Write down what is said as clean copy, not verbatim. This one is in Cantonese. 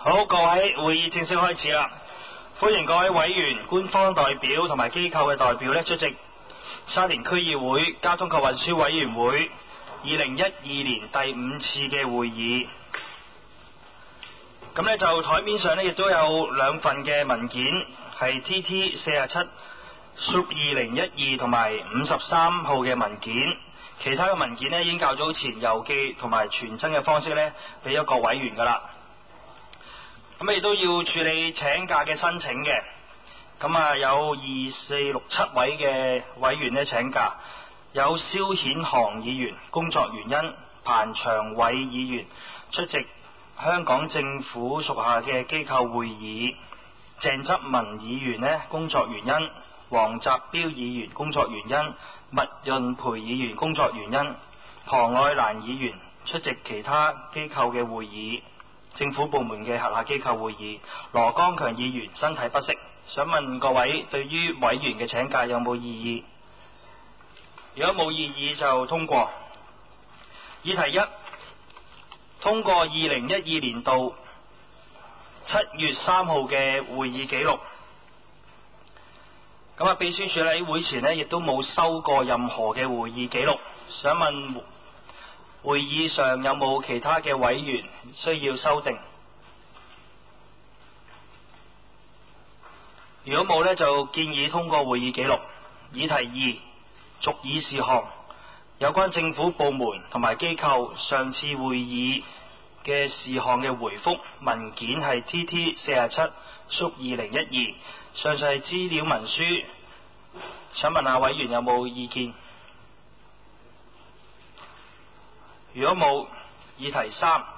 好，各位，會議正式開始啦！歡迎各位委員、官方代表同埋機構嘅代表咧出席沙田區議會交通及運輸委員會2012年第5次嘅會議。咁咧就台面上咧亦都有2份嘅文件，係 TT 47/2012同埋53號嘅文件。其他嘅文件咧已經較早前郵寄同埋傳真嘅方式咧俾咗各委員噶啦。咁亦都要處理請假嘅申請嘅，咁有2、4、6、7位嘅委員呢請假，有蕭顯航議員工作原因，彭長偉議員出席香港政府屬下嘅機構會議，鄭則文議員呢工作原因，黃澤標議員工作原因，麥潤培議員工作原因，龐愛蘭議員出席其他機構嘅會議，政府部門嘅轄下機構會議，羅剛強議員身體不適。想問各位對於委員嘅請假有冇異議？如果冇異議就通過。議題1，通過2012年度7月3號嘅會議記錄。咁秘書處喺會前呢亦都冇收過任何嘅會議記錄。想問會議上有冇其他嘅委員需要修訂？如果冇呢，就建議通過會議記錄。議題2，續議事項，有關政府部門同埋機構上次會議嘅事項嘅回覆文件係 TT 47/2012，上述係資料文書。想問下委員有冇意見？如果冇，議題3。